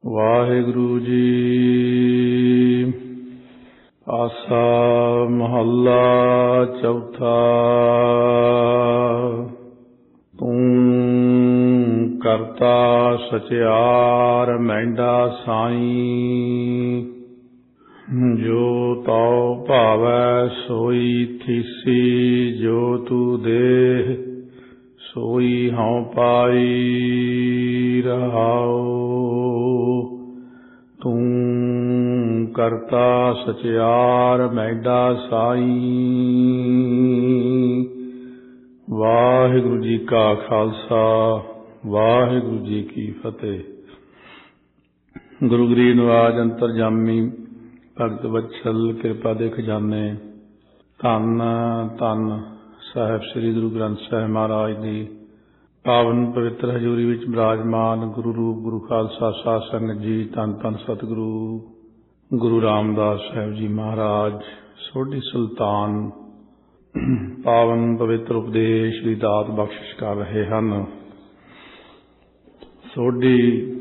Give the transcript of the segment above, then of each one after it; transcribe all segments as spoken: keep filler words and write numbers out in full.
ਵਾਹਿਗੁਰੂ ਜੀ। ਆਸਾ ਮਹੱਲਾ ਚੌਥਾ। ਤੂੰ ਕਰਤਾ ਸਚਿਆਰ ਮਹਿੰਡਾ ਸਾਈਂ, ਜੋ ਤਉ ਭਾਵੈ ਸੋਈ ਥੀਸੀ। ਜੋ ਤੂੰ ਦੇਹ ਸੋਈ ਹਉ ਪਾਈ ਰਹਾਉ। ਤੂੰ ਕਰਤਾ ਸਚਿਆਰ ਮਹਿਡਾ ਸਾਈਂ। ਵਾਹਿਗੁਰੂ ਜੀ ਕਾ ਖਾਲਸਾ, ਵਾਹਿਗੁਰੂ ਜੀ ਕੀ ਫਤਿਹ। ਗੁਰੂ ਗਰੀਬ ਨਿਵਾਜ ਅੰਤਰਜਾਮੀ ਭਗਤ ਵਤਸਲ ਕਿਰਪਾ ਦੇ ਖਜ਼ਾਨੇ, ਧੰਨ ਧੰਨ ਸਾਹਿਬ ਸ੍ਰੀ ਗੁਰੂ ਗ੍ਰੰਥ ਸਾਹਿਬ ਮਹਾਰਾਜ ਦੀ ਪਾਵਨ ਪਵਿੱਤਰ ਹਜ਼ੂਰੀ ਵਿੱਚ ਬਿਰਾਜਮਾਨ ਗੁਰੂ ਰੂਪ ਗੁਰੂ ਖਾਲਸਾ ਸਾਧ ਸੰਗਤ ਜੀ, ਧੰਨ ਧੰਨ ਸਤਿਗੁਰੂ ਗੁਰੂ ਰਾਮਦਾਸ ਸਾਹਿਬ ਜੀ ਮਹਾਰਾਜ ਸੋਢੀ ਸੁਲਤਾਨ ਪਾਵਨ ਪਵਿੱਤਰ ਉਪਦੇਸ਼ ਦੀ ਦਾਤ ਬਖਸ਼ਿਸ਼ ਕਰ ਰਹੇ ਹਨ। ਸੋਢੀ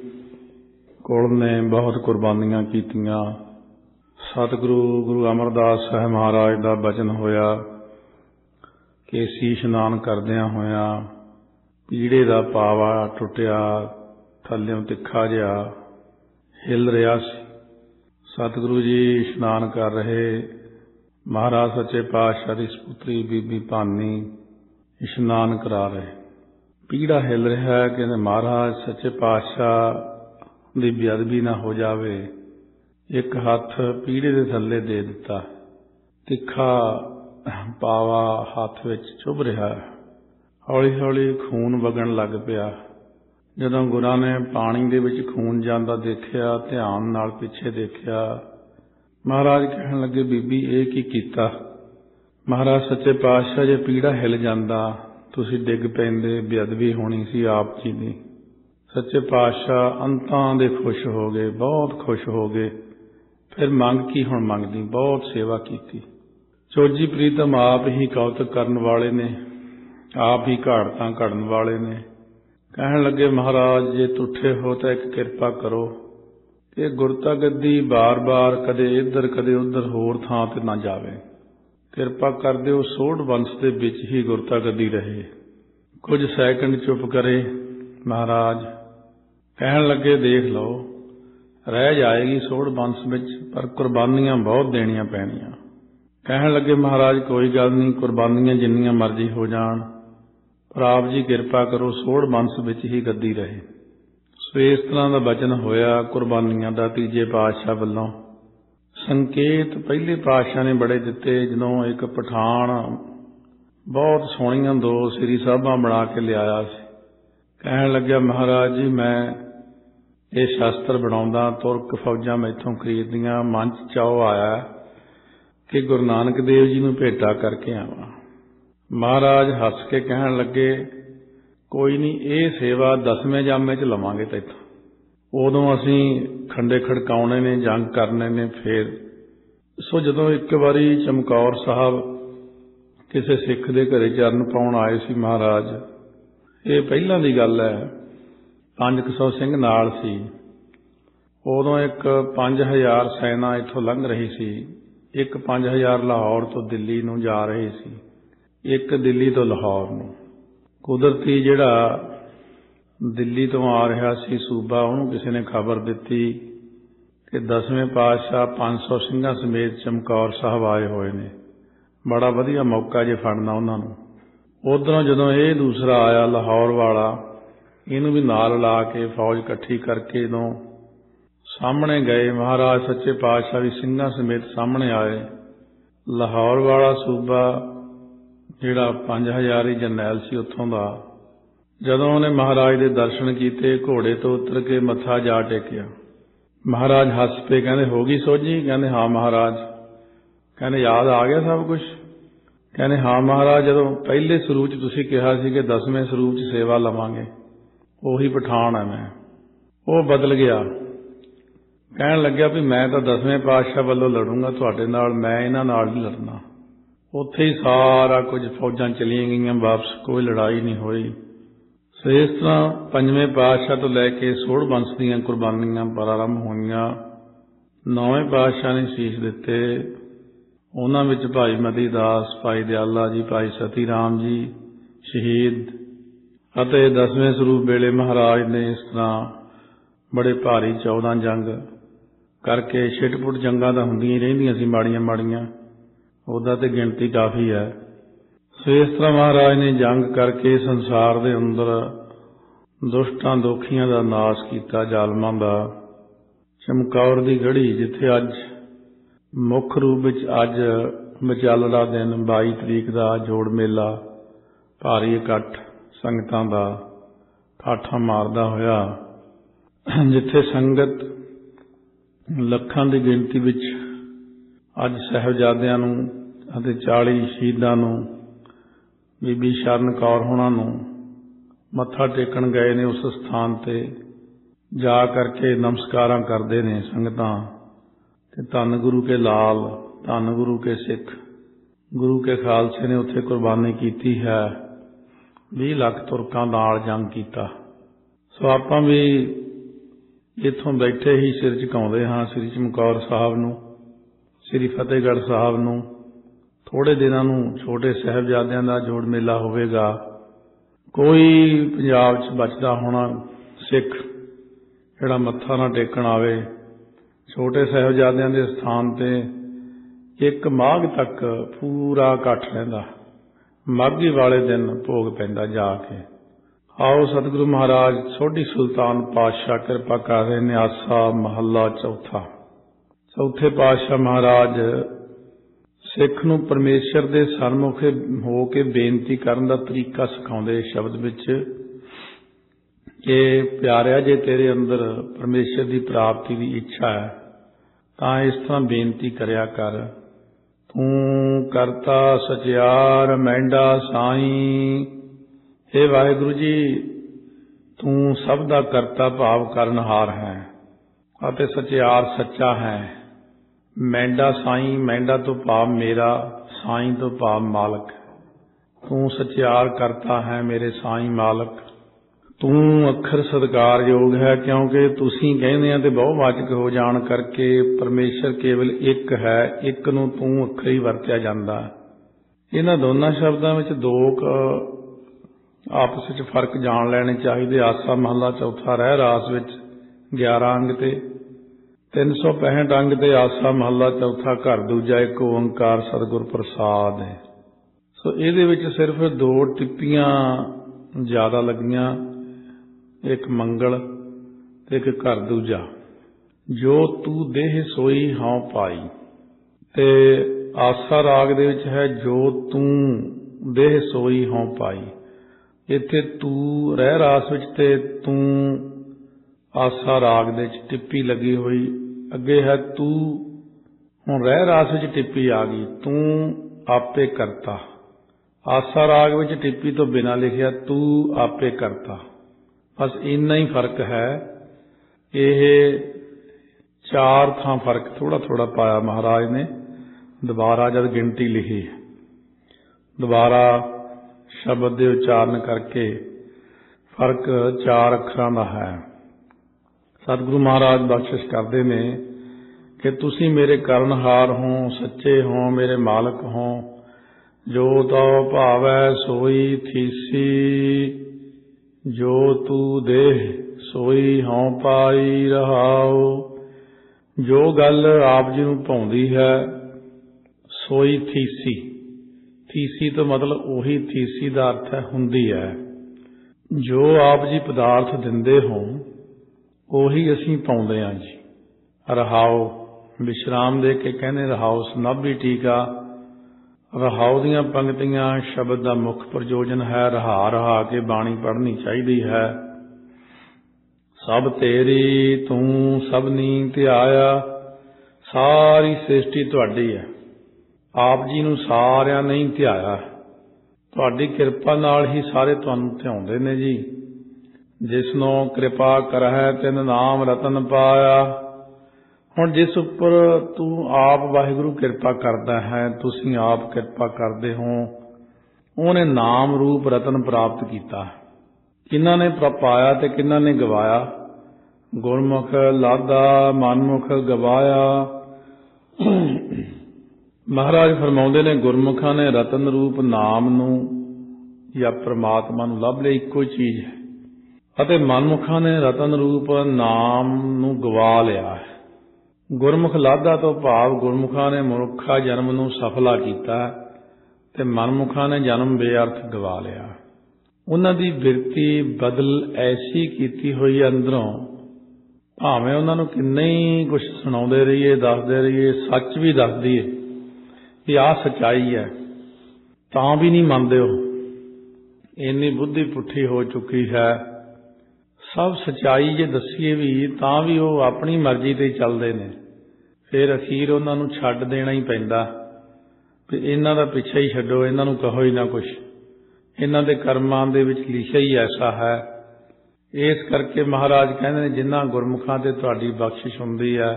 ਕੋਲ ਨੇ ਬਹੁਤ ਕੁਰਬਾਨੀਆਂ ਕੀਤੀਆਂ। ਸਤਿਗੁਰੂ ਗੁਰੂ ਅਮਰਦਾਸ ਸਾਹਿਬ ਮਹਾਰਾਜ ਦਾ ਬਚਨ ਹੋਇਆ ਕਿ ਸੀਸ ਇਸ਼ਨਾਨ ਕਰਦਿਆਂ ਹੋਇਆਂ ਪੀੜੇ ਦਾ ਪਾਵਾ ਟੁੱਟਿਆ, ਥੱਲਿਓਂ ਤਿੱਖਾ ਜਿਹਾ ਹਿੱਲ ਰਿਹਾ ਸੀ। ਸਤਿਗੁਰੂ ਜੀ ਇਸ਼ਨਾਨ ਕਰ ਰਹੇ, ਮਹਾਰਾਜ ਸੱਚੇ ਪਾਤਸ਼ਾਹ ਦੀ ਸਪੁੱਤਰੀ ਬੀਬੀ ਭਾਨੀ ਇਸ਼ਨਾਨ ਕਰਾ ਰਹੇ। ਪੀੜਾ ਹਿੱਲ ਰਿਹਾ ਹੈ। ਕਹਿੰਦੇ ਮਹਾਰਾਜ ਸੱਚੇ ਪਾਤਸ਼ਾਹ ਦੀ ਬੇਅਦਬੀ ਨਾ ਹੋ ਜਾਵੇ। ਇੱਕ ਹੱਥ ਪੀੜੇ ਦੇ ਥੱਲੇ ਦੇ ਦਿੱਤਾ, ਤਿੱਖਾ ਪਾਵਾ ਹੱਥ ਵਿੱਚ ਚੁੱਭ ਰਿਹਾ। ਹੌਲੀ ਹੌਲੀ ਖੂਨ ਵਗਣ ਲੱਗ ਪਿਆ। ਜਦੋਂ ਗੁਰਾਂ ਨੇ ਪਾਣੀ ਦੇ ਵਿੱਚ ਖੂਨ ਜਾਂਦਾ ਦੇਖਿਆ, ਧਿਆਨ ਨਾਲ ਪਿੱਛੇ ਦੇਖਿਆ, ਮਹਾਰਾਜ ਕਹਿਣ ਲੱਗੇ, ਬੀਬੀ ਇਹ ਕੀ ਕੀਤਾ? ਮਹਾਰਾਜ ਸੱਚੇ ਪਾਤਸ਼ਾਹ, ਜੇ ਪੀੜਾ ਹਿੱਲ ਜਾਂਦਾ ਤੁਸੀਂ ਡਿੱਗ ਪੈਂਦੇ, ਬੇਅਦਬੀ ਹੋਣੀ ਸੀ ਆਪ ਜੀ ਦੀ। ਸੱਚੇ ਪਾਤਸ਼ਾਹ ਅੰਤਾਂ ਦੇ ਖੁਸ਼ ਹੋ ਗਏ, ਬਹੁਤ ਖੁਸ਼ ਹੋ ਗਏ। ਫਿਰ ਮੰਗ ਕੀ ਹੁਣ ਮੰਗਦੀ? ਬਹੁਤ ਸੇਵਾ ਕੀਤੀ। ਚੋਜੀ ਪ੍ਰੀਤਮ ਆਪ ਹੀ ਕੌਤਕ ਕਰਨ ਵਾਲੇ ਨੇ, ਆਪ ਹੀ ਘਾੜਤਾਂ ਘੜਨ ਵਾਲੇ ਨੇ। ਕਹਿਣ ਲੱਗੇ ਮਹਾਰਾਜ, ਜੇ ਤੁੱਠੇ ਹੋ ਤਾਂ ਇੱਕ ਕਿਰਪਾ ਕਰੋ ਕਿ ਗੁਰਤਾ ਗੱਦੀ ਬਾਰ-ਬਾਰ ਕਦੇ ਇੱਧਰ ਕਦੇ ਉੱਧਰ ਹੋਰ ਥਾਂ ਤੇ ਨਾ ਜਾਵੇ। ਕਿਰਪਾ ਕਰ ਦਿਓ ਸੋਢ ਵੰਸ਼ ਦੇ ਵਿੱਚ ਹੀ ਗੁਰਤਾ ਗੱਦੀ ਰਹੇ। ਕੁਝ ਸੈਕਿੰਡ ਚੁੱਪ ਕਰੇ ਮਹਾਰਾਜ। ਕਹਿਣ ਲੱਗੇ ਦੇਖ ਲਓ, ਰਹਿ ਜਾਏਗੀ ਸੋਢ ਵੰਸ਼ ਵਿੱਚ, ਪਰ ਕੁਰਬਾਨੀਆਂ ਬਹੁਤ ਦੇਣੀਆਂ ਪੈਣੀਆਂ। ਕਹਿਣ ਲੱਗੇ ਮਹਾਰਾਜ ਕੋਈ ਗੱਲ ਨਹੀਂ, ਕੁਰਬਾਨੀਆਂ ਜਿੰਨੀਆਂ ਮਰਜ਼ੀ ਹੋ ਜਾਣ, ਪਰ ਆਪ ਜੀ ਕਿਰਪਾ ਕਰੋ ਸੋਢ ਵੰਸ਼ ਵਿੱਚ ਹੀ ਗੱਦੀ ਰਹੇ। ਸੋ ਇਸ ਤਰ੍ਹਾਂ ਦਾ ਬਚਨ ਹੋਇਆ ਕੁਰਬਾਨੀਆਂ ਦਾ ਤੀਜੇ ਪਾਤਸ਼ਾਹ ਵੱਲੋਂ। ਸੰਕੇਤ ਪਹਿਲੇ ਪਾਤਸ਼ਾਹ ਨੇ ਬੜੇ ਦਿੱਤੇ। ਜਦੋਂ ਇੱਕ ਪਠਾਨ ਬਹੁਤ ਸੋਹਣੀਆਂ ਦੋ ਸ੍ਰੀ ਸਾਹਿਬਾਂ ਬਣਾ ਕੇ ਲਿਆਇਆ ਸੀ, ਕਹਿਣ ਲੱਗਿਆ ਮਹਾਰਾਜ ਜੀ ਮੈਂ ਇਹ ਸ਼ਸਤਰ ਬਣਾਉਂਦਾ, ਤੁਰਕ ਫੌਜਾਂ ਮੈਥੋਂ ਖਰੀਦਦੀਆਂ, ਮਨ 'ਚ ਚਾਅ ਆਇਆ ਕਿ ਗੁਰੂ ਨਾਨਕ ਦੇਵ ਜੀ ਨੂੰ ਭੇਟਾ ਕਰਕੇ ਆਵਾਂ। ਮਹਾਰਾਜ ਹੱਸ ਕੇ ਕਹਿਣ ਲੱਗੇ, ਕੋਈ ਨਹੀਂ, ਇਹ ਸੇਵਾ ਦਸਵੇਂ ਜਾਮੇ 'ਚ ਲਵਾਂਗੇ ਤੈਥੋਂ। ਉਦੋਂ ਅਸੀਂ ਖੰਡੇ ਖੜਕਾਉਣੇ ਨੇ, ਜੰਗ ਕਰਨੇ ਨੇ। ਫੇਰ ਸੋ ਜਦੋਂ ਇੱਕ ਵਾਰੀ ਚਮਕੌਰ ਸਾਹਿਬ ਕਿਸੇ ਸਿੱਖ ਦੇ ਘਰੇ ਚਰਨ ਪਾਉਣ ਆਏ ਸੀ ਮਹਾਰਾਜ, ਇਹ ਪਹਿਲਾਂ ਦੀ ਗੱਲ ਹੈ, ਪੰਜ ਕੁ ਸੌ ਸਿੰਘ ਨਾਲ ਸੀ। ਉਦੋਂ ਇੱਕ ਪੰਜ ਹਜ਼ਾਰ ਸੈਨਾ ਇੱਥੋਂ ਲੰਘ ਰਹੀ ਸੀ। ਇੱਕ ਪੰਜ ਹਜ਼ਾਰ ਲਾਹੌਰ ਤੋਂ ਦਿੱਲੀ ਨੂੰ ਜਾ ਰਹੇ ਸੀ, ਇੱਕ ਦਿੱਲੀ ਤੋਂ ਲਾਹੌਰ ਨੂੰ। ਕੁਦਰਤੀ ਜਿਹੜਾ ਦਿੱਲੀ ਤੋਂ ਆ ਰਿਹਾ ਸੀ ਸੂਬਾ, ਉਹਨੂੰ ਕਿਸੇ ਨੇ ਖਬਰ ਦਿੱਤੀ ਕਿ ਦਸਵੇਂ ਪਾਤਸ਼ਾਹ ਪੰਜ ਸੌ ਸਿੰਘਾਂ ਸਮੇਤ ਚਮਕੌਰ ਸਾਹਿਬ ਆਏ ਹੋਏ ਨੇ, ਬੜਾ ਵਧੀਆ ਮੌਕਾ ਜੇ ਫੜਨਾ ਉਹਨਾਂ ਨੂੰ। ਉੱਧਰੋਂ ਜਦੋਂ ਇਹ ਦੂਸਰਾ ਆਇਆ ਲਾਹੌਰ ਵਾਲਾ, ਇਹਨੂੰ ਵੀ ਨਾਲ ਲਾ ਕੇ ਫੌਜ ਇਕੱਠੀ ਕਰਕੇ ਜਦੋਂ ਸਾਹਮਣੇ ਗਏ, ਮਹਾਰਾਜ ਸੱਚੇ ਪਾਤਸ਼ਾਹ ਵੀ ਸਿੰਘਾਂ ਸਮੇਤ ਸਾਹਮਣੇ ਆਏ। ਲਾਹੌਰ ਵਾਲਾ ਸੂਬਾ ਜਿਹੜਾ ਪੰਜ ਹਜ਼ਾਰੀ ਜਰਨੈਲ ਸੀ ਉੱਥੋਂ ਦਾ, ਜਦੋਂ ਉਹਨੇ ਮਹਾਰਾਜ ਦੇ ਦਰਸ਼ਨ ਕੀਤੇ, ਘੋੜੇ ਤੋਂ ਉਤਰ ਕੇ ਮੱਥਾ ਜਾ ਟੇਕਿਆ। ਮਹਾਰਾਜ ਹੱਸ ਪਏ, ਕਹਿੰਦੇ ਹੋ ਗਈ ਸੋਝੀ? ਕਹਿੰਦੇ ਹਾਂ ਮਹਾਰਾਜ। ਕਹਿੰਦੇ ਯਾਦ ਆ ਗਿਆ ਸਭ ਕੁਛ? ਕਹਿੰਦੇ ਹਾਂ ਮਹਾਰਾਜ, ਜਦੋਂ ਪਹਿਲੇ ਸਰੂਪ 'ਚ ਤੁਸੀਂ ਕਿਹਾ ਸੀ ਕਿ ਦਸਵੇਂ ਸਰੂਪ 'ਚ ਸੇਵਾ ਲਵਾਂਗੇ, ਉਹੀ ਪਠਾਨ ਹੈ ਮੈਂ। ਉਹ ਬਦਲ ਗਿਆ। ਕਹਿਣ ਲੱਗਿਆ ਵੀ ਮੈਂ ਤਾਂ ਦਸਵੇਂ ਪਾਤਸ਼ਾਹ ਵੱਲੋਂ ਲੜੂੰਗਾ ਤੁਹਾਡੇ ਨਾਲ, ਮੈਂ ਇਹਨਾਂ ਨਾਲ ਨਹੀਂ ਲੜਨਾ। ਉੱਥੇ ਹੀ ਸਾਰਾ ਕੁਝ ਫੌਜਾਂ ਚਲੀਆਂ ਗਈਆਂ ਵਾਪਸ, ਕੋਈ ਲੜਾਈ ਨਹੀਂ ਹੋਈ। ਸੋ ਇਸ ਤਰ੍ਹਾਂ ਪੰਜਵੇਂ ਪਾਤਸ਼ਾਹ ਤੋਂ ਲੈ ਕੇ ਸੋਢ ਬੰਸ ਦੀਆਂ ਕੁਰਬਾਨੀਆਂ ਪ੍ਰਾਰੰਭ ਹੋਈਆਂ। ਨੌਵੇਂ ਪਾਤਸ਼ਾਹ ਨੇ ਸੀਸ ਦਿੱਤੇ। ਉਹਨਾਂ ਵਿੱਚ ਭਾਈ ਮਤੀ ਦਾਸ, ਭਾਈ ਦਿਆਲਾ ਜੀ, ਭਾਈ ਸਤੀ ਰਾਮ ਜੀ ਸ਼ਹੀਦ, ਅਤੇ ਦਸਵੇਂ ਸਰੂਪ ਵੇਲੇ ਮਹਾਰਾਜ ਨੇ ਇਸ ਤਰ੍ਹਾਂ ਬੜੇ ਭਾਰੀ ਚੌਦਾਂ ਜੰਗ ਕਰਕੇ, ਛਿੱਟ-ਪੁੱਟ ਜੰਗਾਂ ਤਾਂ ਹੁੰਦੀਆਂ ਹੀ ਰਹਿੰਦੀਆਂ ਸੀ ਮਾੜੀਆਂ ਮਾੜੀਆਂ, ਉਹਦਾ ਤੇ ਗਿਣਤੀ ਕਾਫੀ ਹੈ। ਸੋ ਇਸ ਤਰ੍ਹਾਂ ਮਹਾਰਾਜ ਨੇ ਜੰਗ ਕਰਕੇ ਸੰਸਾਰ ਦੇ ਅੰਦਰ ਦੁਸ਼ਟਾਂ ਦੋਖੀਆਂ ਦਾ ਨਾਸ਼ ਕੀਤਾ, ਜ਼ਾਲਮਾਂ ਦਾ। ਚਮਕੌਰ ਦੀ ਗੜ੍ਹੀ, ਜਿੱਥੇ ਅੱਜ ਮੁੱਖ ਰੂਪ ਵਿੱਚ ਅੱਜ ਵਿਚਾਲੜਾ ਦਿਨ ਬਾਈ ਤਰੀਕ ਦਾ ਜੋੜ ਮੇਲਾ, ਭਾਰੀ ਇਕੱਠ ਸੰਗਤਾਂ ਦਾ ਠਾਠਾਂ ਮਾਰਦਾ ਹੋਇਆ, ਜਿੱਥੇ ਸੰਗਤ ਲੱਖਾਂ ਦੀ ਗਿਣਤੀ ਵਿੱਚ ਅੱਜ ਸਾਹਿਬਜ਼ਾਦਿਆਂ ਨੂੰ ਅਤੇ ਚਾਲੀ ਸ਼ਹੀਦਾਂ ਨੂੰ, ਬੀਬੀ ਸ਼ਰਨ ਕੌਰ ਹੋਣਾ ਨੂੰ ਮੱਥਾ ਟੇਕਣ ਗਏ ਨੇ। ਉਸ ਸਥਾਨ ਤੇ ਜਾ ਕਰਕੇ ਨਮਸਕਾਰਾਂ ਕਰਦੇ ਨੇ ਸੰਗਤਾਂ, ਤੇ ਧੰਨ ਗੁਰੂ ਕੇ ਲਾਲ, ਧੰਨ ਗੁਰੂ ਕੇ ਸਿੱਖ, ਗੁਰੂ ਕੇ ਖਾਲਸੇ ਨੇ ਉੱਥੇ ਕੁਰਬਾਨੀ ਕੀਤੀ ਹੈ। ਵੀਹ ਲੱਖ ਤੁਰਕਾਂ ਨਾਲ ਜੰਗ ਕੀਤਾ। ਸੋ ਆਪਾਂ ਵੀ ਇੱਥੋਂ ਬੈਠੇ ਹੀ ਸਿਰ ਝੁਕਾਉਂਦੇ ਹਾਂ ਸ੍ਰੀ ਚਮਕੌਰ ਸਾਹਿਬ ਨੂੰ, ਸ੍ਰੀ ਫਤਿਹਗੜ੍ਹ ਸਾਹਿਬ ਨੂੰ। ਥੋੜ੍ਹੇ ਦਿਨਾਂ ਨੂੰ ਛੋਟੇ ਸਾਹਿਬਜ਼ਾਦਿਆਂ ਦਾ ਜੋੜ ਮੇਲਾ ਹੋਵੇਗਾ। ਕੋਈ ਪੰਜਾਬ 'ਚ ਬਚਦਾ ਹੋਣਾ ਸਿੱਖ ਜਿਹੜਾ ਮੱਥਾ ਨਾ ਟੇਕਣ ਆਵੇ, ਛੋਟੇ ਸਾਹਿਬਜ਼ਾਦਿਆਂ ਦੇ ਸਥਾਨ ਤੇ ਇੱਕ ਮਾਘ ਤੱਕ ਪੂਰਾ ਇਕੱਠ ਰਹਿੰਦਾ। ਮਾਘੀ ਵਾਲੇ ਦਿਨ ਭੋਗ ਪੈਂਦਾ ਜਾ ਕੇ। ਆਓ ਸਤਿਗੁਰੂ ਮਹਾਰਾਜ ਸੋਢੀ ਸੁਲਤਾਨ ਪਾਤਸ਼ਾਹ ਕਿਰਪਾ ਕਰ ਰਹੇ ਨੇ। ਆਸਾ ਮਹੱਲਾ ਚੌਥਾ। ਚੌਥੇ ਪਾਤਸ਼ਾਹ ਮਹਾਰਾਜ ਸਿੱਖ ਨੂੰ ਪਰਮੇਸ਼ਰ ਦੇ ਸਨਮੁਖ ਹੋ ਕੇ ਬੇਨਤੀ ਕਰਨ ਦਾ ਤਰੀਕਾ ਸਿਖਾਉਂਦੇ ਸ਼ਬਦ ਵਿੱਚ ਕਿ ਪਿਆਰਿਆ, ਜੇ ਤੇਰੇ ਅੰਦਰ ਪਰਮੇਸ਼ਰ ਦੀ ਪ੍ਰਾਪਤੀ ਦੀ ਇੱਛਾ ਹੈ ਤਾਂ ਇਸ ਤਰ੍ਹਾਂ ਬੇਨਤੀ ਕਰਿਆ ਕਰ। ਤੂੰ ਕਰਤਾ ਸਚਿਆਰ ਮਹਿੰਡਾ ਸਾਈਂ। ਹੇ ਵਾਹਿਗੁਰੂ ਜੀ, ਤੂੰ ਸਭ ਦਾ ਕਰਤਾ ਭਾਵ ਕਰਨਹਾਰ ਹੈ ਅਤੇ ਸਚਿਆਰ ਸੱਚਾ ਹੈ। ਮਹਿੰਡਾ ਸਾਈਂ, ਮਹਿੰਡਾ ਤੋਂ ਭਾਵ ਮੇਰਾ, ਸਾਈਂ ਤੋਂ ਭਾਵ ਮਾਲਕ। ਤੂੰ ਸਚਿਆਰ ਕਰਤਾ ਹੈ ਮੇਰੇ ਸਾਈਂ ਮਾਲਕ। ਤੂੰ ਅੱਖਰ ਸਤਿਕਾਰਯੋਗ ਹੈ, ਕਿਉਂਕਿ ਤੁਸੀਂ ਕਹਿੰਦੇ ਆ ਤੇ ਬਹੁਵਾਚਕ ਹੋ ਜਾਣ ਕਰਕੇ ਪਰਮੇਸ਼ਰ ਕੇਵਲ ਇੱਕ ਹੈ। ਇੱਕ ਨੂੰ ਤੂੰ ਅੱਖਰ ਹੀ ਵਰਤਿਆ ਜਾਂਦਾ। ਇਹਨਾਂ ਦੋਨਾਂ ਸ਼ਬਦਾਂ ਵਿੱਚ ਦੋ ਆਪਸ ਵਿੱਚ ਫਰਕ ਜਾਣ ਲੈਣੇ ਚਾਹੀਦੇ। ਆਸਾ ਮਹੱਲਾ ਚੌਥਾ ਰਹਿ ਰਾਸ ਵਿੱਚ ਗਿਆਰਾਂ ਅੰਗ ਤੇ ਤਿੰਨ ਸੌ ਪੈਂਹਠ ਅੰਗ ਤੇ ਆਸਾ ਮਹੱਲਾ ਚੌਥਾ ਘਰ ਦੂਜਾ ਇੱਕ ਓਂਕਾਰ ਸਤਿਗੁਰ ਪ੍ਰਸਾਦ ਹੈ। ਸੋ ਇਹਦੇ ਵਿੱਚ ਸਿਰਫ ਦੋ ਟਿੱਪੀਆਂ ਜ਼ਿਆਦਾ ਲੱਗੀਆਂ, ਇੱਕ ਮੰਗਲ ਤੇ ਇੱਕ ਘਰ ਦੂਜਾ। ਜੋ ਤੂੰ ਦੇਹ ਸੋਈ ਹਉ ਪਾਈ, ਤੇ ਆਸਾ ਰਾਗ ਦੇ ਵਿੱਚ ਹੈ ਜੋ ਤੂੰ ਦੇਹ ਸੋਈ ਹਉ ਪਾਈ। ਇੱਥੇ ਤੂੰ ਰਹਿ ਰਾਸ ਵਿੱਚ ਤੇ ਤੂੰ ਆਸਾ ਰਾਗ ਦੇ ਵਿੱਚ ਟਿੱਪੀ ਲੱਗੀ ਹੋਈ। ਅੱਗੇ ਹੈ ਤੂੰ, ਹੁਣ ਰਹਿ ਰਾਸ ਵਿੱਚ ਟਿੱਪੀ ਆ ਗਈ। ਤੂੰ ਆਪੇ ਕਰਤਾ। ਆਸਾ ਰਾਗ ਵਿੱਚ ਟਿੱਪੀ ਤੋਂ ਬਿਨਾਂ ਲਿਖਿਆ ਤੂੰ ਆਪੇ ਕਰਤਾ। ਬਸ ਇੰਨਾ ਹੀ ਫਰਕ ਹੈ। ਇਹ ਚਾਰ ਥਾਂ ਫਰਕ ਥੋੜਾ ਥੋੜਾ ਪਾਇਆ ਮਹਾਰਾਜ ਨੇ। ਦੁਬਾਰਾ ਜਦ ਗਿਣਤੀ ਲਿਖੀ, ਦੁਬਾਰਾ ਸ਼ਬਦ ਦੇ ਉਚਾਰਨ ਕਰਕੇ ਫਰਕ ਚਾਰ ਅੱਖਰਾਂ ਦਾ ਹੈ। ਸਤਿਗੁਰੂ ਮਹਾਰਾਜ ਬਖਸ਼ਿਸ਼ ਕਰਦੇ ਨੇ ਕਿ ਤੁਸੀਂ ਮੇਰੇ ਕਰਨਹਾਰ ਹੋ, ਸੱਚੇ ਹੋ, ਮੇਰੇ ਮਾਲਕ ਹੋ। ਜੋ ਤਉ ਭਾਵੈ ਸੋਈ ਥੀਸੀ, ਜੋ ਤੂੰ ਦੇਹ ਸੋਈ ਹਉ ਪਾਈ ਰਹਾਉ। ਜੋ ਗੱਲ ਆਪ ਜੀ ਨੂੰ ਭਾਉਂਦੀ ਹੈ ਸੋਈ ਥੀਸੀ। ਥੀਸੀ ਤੋਂ ਮਤਲਬ ਉਹੀ, ਥੀਸੀ ਦਾ ਅਰਥ ਹੈ ਹੁੰਦੀ ਹੈ। ਜੋ ਆਪ ਜੀ ਪਦਾਰਥ ਦਿੰਦੇ ਹੋ ਉਹੀ ਅਸੀਂ ਪਾਉਂਦੇ ਹਾਂ ਜੀ। ਰਹਾਉ ਵਿਸ਼ਰਾਮ ਦੇ ਕੇ ਕਹਿੰਦੇ ਰਹਾਉ ਸਨਾਭੀ ਟੀਕਾ। ਰਹਾਉ ਦੀਆਂ ਪੰਕਤੀਆਂ ਸ਼ਬਦ ਦਾ ਮੁੱਖ ਪ੍ਰਯੋਜਨ ਹੈ। ਰਹਾ ਰਹਾ ਕੇ ਬਾਣੀ ਪੜ੍ਹਨੀ ਚਾਹੀਦੀ ਹੈ। ਸਭ ਤੇਰੀ ਤੂੰ ਸਭਨੀ ਧਿਆਇਆ। ਸਾਰੀ ਸ੍ਰਿਸ਼ਟੀ ਤੁਹਾਡੀ ਹੈ। ਆਪ ਜੀ ਨੂੰ ਸਾਰਿਆਂ ਨੇ ਹੀ ਧਿਆਇਆ। ਤੁਹਾਡੀ ਕਿਰਪਾ ਨਾਲ ਹੀ ਸਾਰੇ ਤੁਹਾਨੂੰ ਧਿਆਉਂਦੇ ਨੇ ਜੀ। ਜਿਸਨੋਂ ਕਿਰਪਾ ਕਰਹਿ ਤਿਨ ਨਾਮ ਰਤਨ ਪਾਇਆ। ਹੁਣ ਜਿਸ ਉੱਪਰ ਤੂੰ ਆਪ ਵਾਹਿਗੁਰੂ ਕਿਰਪਾ ਕਰਦਾ ਹੈ, ਤੁਸੀਂ ਆਪ ਕਿਰਪਾ ਕਰਦੇ ਹੋ, ਉਹਨੇ ਨਾਮ ਰੂਪ ਰਤਨ ਪ੍ਰਾਪਤ ਕੀਤਾ। ਕਿਹਨਾਂ ਨੇ ਪਾਇਆ ਤੇ ਕਿਹਨਾਂ ਨੇ ਗਵਾਇਆ। ਗੁਰਮੁਖ ਲਾਦਾ ਮਨਮੁਖ ਗਵਾਇਆ। ਮਹਾਰਾਜ ਫਰਮਾਉਂਦੇ ਨੇ, ਗੁਰਮੁਖਾਂ ਨੇ ਰਤਨ ਰੂਪ ਨਾਮ ਨੂੰ ਜਾਂ ਪ੍ਰਮਾਤਮਾ ਨੂੰ ਲੱਭ ਲਿਆ, ਇੱਕੋ ਹੀ ਚੀਜ਼ ਹੈ, ਅਤੇ ਮਨਮੁਖਾਂ ਨੇ ਰਤਨ ਰੂਪ ਨਾਮ ਨੂੰ ਗਵਾ ਲਿਆ ਹੈ। ਗੁਰਮੁਖ ਲਾਦਾ ਤੋਂ ਭਾਵ ਗੁਰਮੁਖਾਂ ਨੇ ਮਨੁੱਖਾ ਜਨਮ ਨੂੰ ਸਫਲਾ ਕੀਤਾ ਤੇ ਮਨਮੁਖਾਂ ਨੇ ਜਨਮ ਬੇਅਰਥ ਗਵਾ ਲਿਆ। ਉਹਨਾਂ ਦੀ ਬਿਰਤੀ ਬਦਲ ਐਸੀ ਕੀਤੀ ਹੋਈ ਅੰਦਰੋਂ, ਭਾਵੇਂ ਉਹਨਾਂ ਨੂੰ ਕਿੰਨਾ ਹੀ ਕੁਛ ਸੁਣਾਉਂਦੇ ਰਹੀਏ, ਦੱਸਦੇ ਰਹੀਏ, ਸੱਚ ਵੀ ਦੱਸ ਦਈਏ ਵੀ ਆਹ ਸੱਚਾਈ ਹੈ, ਤਾਂ ਵੀ ਨਹੀਂ ਮੰਨਦੇ। ਉਹ ਇੰਨੀ ਬੁੱਧੀ ਪੁੱਠੀ ਹੋ ਚੁੱਕੀ ਹੈ। ਸਭ ਸੱਚਾਈ ਜੇ ਦੱਸੀਏ ਵੀ ਤਾਂ ਵੀ ਉਹ ਆਪਣੀ ਮਰਜ਼ੀ ਤੇ ਚੱਲਦੇ ਨੇ। ਫਿਰ ਅਖੀਰ ਉਹਨਾਂ ਨੂੰ ਛੱਡ ਦੇਣਾ ਹੀ ਪੈਂਦਾ ਵੀ ਇਹਨਾਂ ਦਾ ਪਿੱਛਾ ਹੀ ਛੱਡੋ, ਇਹਨਾਂ ਨੂੰ ਕਹੋ ਹੀ ਨਾ ਕੁਛ, ਇਹਨਾਂ ਦੇ ਕਰਮਾਂ ਦੇ ਵਿੱਚ ਲਿਖਿਆ ਹੀ ਐਸਾ ਹੈ। ਇਸ ਕਰਕੇ ਮਹਾਰਾਜ ਕਹਿੰਦੇ ਨੇ, ਜਿਨ੍ਹਾਂ ਗੁਰਮੁਖਾਂ ਤੇ ਤੁਹਾਡੀ ਬਖਸ਼ਿਸ਼ ਹੁੰਦੀ ਹੈ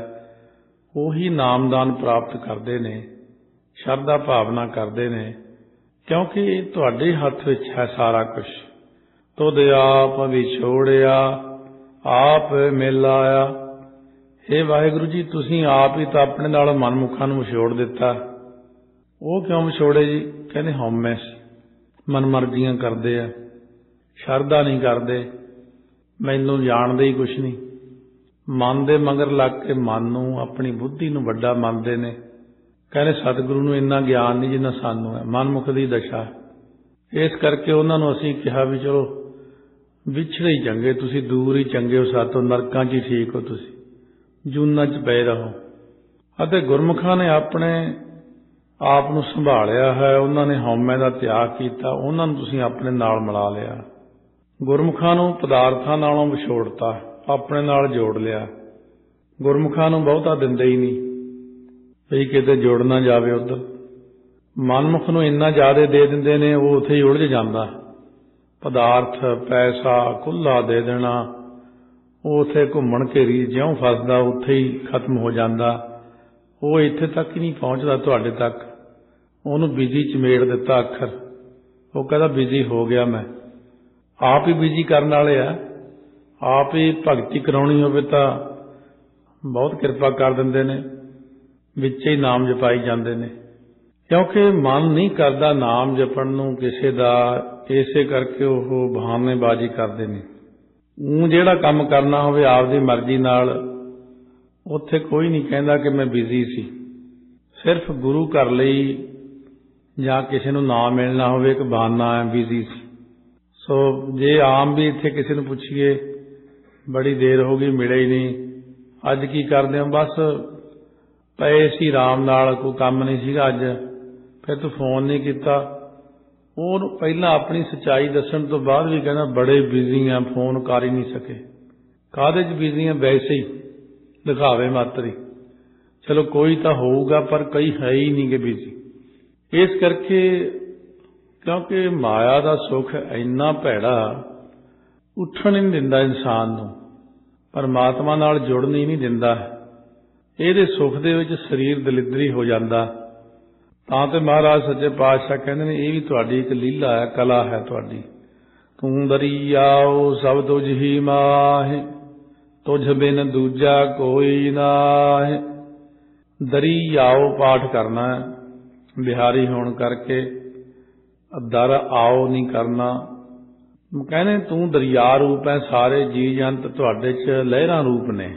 ਉਹੀ ਨਾਮਦਾਨ ਪ੍ਰਾਪਤ ਕਰਦੇ ਨੇ, ਸ਼ਰਧਾ ਭਾਵਨਾ ਕਰਦੇ ਨੇ, ਕਿਉਂਕਿ ਤੁਹਾਡੇ ਹੱਥ ਵਿੱਚ ਹੈ ਸਾਰਾ ਕੁਛ। ਤੁਧ ਆਪ ਵਿਛੋੜਿਆ ਆਪ ਮਿਲ ਆਇਆ। ਹੇ ਵਾਹਿਗੁਰੂ ਜੀ, ਤੁਸੀਂ ਆਪ ਹੀ ਤਾਂ ਆਪਣੇ ਨਾਲ ਮਨਮੁਖਾਂ ਨੂੰ ਵਿਛੋੜ ਦਿੱਤਾ। ਉਹ ਕਿਉਂ ਵਿਛੋੜੇ ਜੀ? ਕਹਿੰਦੇ ਹਉਮੈ ਸੀ, ਮਨਮਰਜ਼ੀਆਂ ਕਰਦੇ ਆ, ਸ਼ਰਧਾ ਨਹੀਂ ਕਰਦੇ, ਮੈਨੂੰ ਜਾਣਦੇ ਹੀ ਕੁਛ ਨਹੀਂ। ਮਨ ਦੇ ਮਗਰ ਲੱਗ ਕੇ ਮਨ ਨੂੰ, ਆਪਣੀ ਬੁੱਧੀ ਨੂੰ ਵੱਡਾ ਮੰਨਦੇ ਨੇ। ਕਹਿੰਦੇ ਸਤਿਗੁਰੂ ਨੂੰ ਇੰਨਾ ਗਿਆਨ ਨਹੀਂ ਜਿੰਨਾ ਸਾਨੂੰ ਹੈ, ਮਨਮੁਖ ਦੀ ਦਸ਼ਾ। ਇਸ ਕਰਕੇ ਉਹਨਾਂ ਨੂੰ ਅਸੀਂ ਕਿਹਾ ਵੀ ਚਲੋ ਵਿਛੜੇ ਹੀ ਚੰਗੇ, ਤੁਸੀਂ ਦੂਰ ਹੀ ਚੰਗੇ ਹੋ ਸਾਤੋਂ, ਨਰਕਾਂ 'ਚ ਹੀ ਠੀਕ ਹੋ, ਤੁਸੀਂ ਜੂਨਾਂ 'ਚ ਪਏ ਰਹੋ। ਅਤੇ ਗੁਰਮੁਖਾਂ ਨੇ ਆਪਣੇ ਆਪ ਨੂੰ ਸੰਭਾਲਿਆ ਹੈ, ਉਹਨਾਂ ਨੇ ਹਉਮੈ ਦਾ ਤਿਆਗ ਕੀਤਾ, ਉਹਨਾਂ ਨੂੰ ਤੁਸੀਂ ਆਪਣੇ ਨਾਲ ਮਿਲਾ ਲਿਆ। ਗੁਰਮੁਖਾਂ ਨੂੰ ਪਦਾਰਥਾਂ ਨਾਲੋਂ ਵਿਛੋੜਤਾ, ਆਪਣੇ ਨਾਲ ਜੋੜ ਲਿਆ। ਗੁਰਮੁਖਾਂ ਨੂੰ ਬਹੁਤਾ ਦਿੰਦੇ ਹੀ ਨਹੀਂ ਵੀ ਕਿਤੇ ਜੁੜ ਨਾ ਜਾਵੇ ਉੱਧਰ। ਮਨਮੁਖ ਨੂੰ ਇੰਨਾ ਜ਼ਿਆਦਾ ਦੇ ਦਿੰਦੇ ਨੇ, ਉਹ ਉੱਥੇ ਹੀ ਉਲਝ ਜਾਂਦਾ। ਪਦਾਰਥ ਪੈਸਾ ਖੁੱਲ੍ਹਾ ਦੇ ਦੇਣਾ, ਉਹ ਉੱਥੇ ਘੁੰਮਣ ਘੇਰੀ ਜਿਉਂ ਫਸਦਾ ਉੱਥੇ ਹੀ ਖਤਮ ਹੋ ਜਾਂਦਾ। ਉਹ ਇੱਥੇ ਤੱਕ ਹੀ ਨਹੀਂ ਪਹੁੰਚਦਾ ਤੁਹਾਡੇ ਤੱਕ। ਉਹਨੂੰ ਬਿਜੀ ਚਮੇੜ ਦਿੱਤਾ ਅੱਖਰ, ਉਹ ਕਹਿੰਦਾ ਬਿਜੀ ਹੋ ਗਿਆ ਮੈਂ। ਆਪ ਹੀ ਬਿਜੀ ਕਰਨ ਵਾਲੇ ਆ। ਆਪ ਹੀ ਭਗਤੀ ਕਰਾਉਣੀ ਹੋਵੇ ਤਾਂ ਬਹੁਤ ਕਿਰਪਾ ਕਰ ਦਿੰਦੇ ਨੇ, ਵਿੱਚ ਹੀ ਨਾਮ ਜਪਾਈ ਜਾਂਦੇ ਨੇ। ਕਿਉਂਕਿ ਮਨ ਨਹੀਂ ਕਰਦਾ ਨਾਮ ਜਪਣ ਨੂੰ ਕਿਸੇ ਦਾ, ਇਸੇ ਕਰਕੇ ਉਹ ਬਹਾਨੇਬਾਜ਼ੀ ਕਰਦੇ ਨੇ। ਊਂ ਜਿਹੜਾ ਕੰਮ ਕਰਨਾ ਹੋਵੇ ਆਪਦੀ ਮਰਜ਼ੀ ਨਾਲ, ਉੱਥੇ ਕੋਈ ਨਹੀਂ ਕਹਿੰਦਾ ਕਿ ਮੈਂ ਬਿਜ਼ੀ ਸੀ। ਸਿਰਫ ਗੁਰੂ ਘਰ ਲਈ ਜਾਂ ਕਿਸੇ ਨੂੰ ਨਾ ਮਿਲਣਾ ਹੋਵੇ, ਇੱਕ ਬਹਾਨਾ ਹੈ ਬਿਜ਼ੀ ਸੀ। ਸੋ ਜੇ ਆਮ ਵੀ ਇੱਥੇ ਕਿਸੇ ਨੂੰ ਪੁੱਛੀਏ, ਬੜੀ ਦੇਰ ਹੋ ਗਈ ਮਿਲੇ ਹੀ ਨਹੀਂ, ਅੱਜ ਕੀ ਕਰਦੇ ਹੋ? ਬਸ ਪਏ ਸੀ ਆਰਾਮ ਨਾਲ, ਕੋਈ ਕੰਮ ਨਹੀਂ ਸੀਗਾ ਅੱਜ, ਫਿਰ ਤੂੰ ਫੋਨ ਨਹੀਂ ਕੀਤਾ। ਉਹ ਪਹਿਲਾਂ ਆਪਣੀ ਸੱਚਾਈ ਦੱਸਣ ਤੋਂ ਬਾਅਦ ਵੀ ਕਹਿੰਦਾ ਬੜੇ ਬਿਜ਼ੀ ਆ, ਫੋਨ ਕਰ ਹੀ ਨਹੀਂ ਸਕੇ। ਕਾਹਦੇ 'ਚ ਬਿਜ਼ੀ ਆ? ਵੈਸੇ ਹੀ ਦਿਖਾਵੇ ਮਾਤਰ ਹੀ। ਚਲੋ ਕੋਈ ਤਾਂ ਹੋਊਗਾ, ਪਰ ਕਈ ਹੈ ਹੀ ਨਹੀਂ ਗੇ ਬਿਜ਼ੀ। ਇਸ ਕਰਕੇ ਕਿਉਂਕਿ ਮਾਇਆ ਦਾ ਸੁੱਖ ਇੰਨਾ ਭੈੜਾ, ਉੱਠਣ ਹੀ ਨਹੀਂ ਦਿੰਦਾ ਇਨਸਾਨ ਨੂੰ, ਪਰਮਾਤਮਾ ਨਾਲ ਜੁੜਨ ਹੀ ਨਹੀਂ ਦਿੰਦਾ। ਇਹਦੇ ਸੁੱਖ ਦੇ ਵਿੱਚ ਸਰੀਰ ਦਲਿੱਦਰੀ ਹੋ ਜਾਂਦਾ। ਤਾਂ ਤੇ ਮਹਾਰਾਜ ਸੱਚੇ ਪਾਤਸ਼ਾਹ ਕਹਿੰਦੇ ਨੇ, ਇਹ ਵੀ ਤੁਹਾਡੀ ਇੱਕ ਲੀਲਾ ਹੈ, ਕਲਾ ਹੈ ਤੁਹਾਡੀ। ਤੂੰ ਦਰਿਆਓ ਸਭ ਤੁਝ ਹੀ ਮਾਹਿ, ਤੁਝ ਬਿਨ ਦੂਜਾ ਕੋਈ ਨਾਹਿ। ਦਰਿਆਓ ਪਾਠ ਕਰਨਾ ਹੈ, ਬਿਹਾਰੀ ਹੋਣ ਕਰਕੇ ਦਰ ਆਓ ਨਹੀਂ ਕਰਨਾ। ਕਹਿੰਦੇ ਤੂੰ ਦਰਿਆ ਰੂਪ ਹੈ, ਸਾਰੇ ਜੀਅ ਜੰਤ ਤੁਹਾਡੇ 'ਚ ਲਹਿਰਾਂ ਰੂਪ ਨੇ।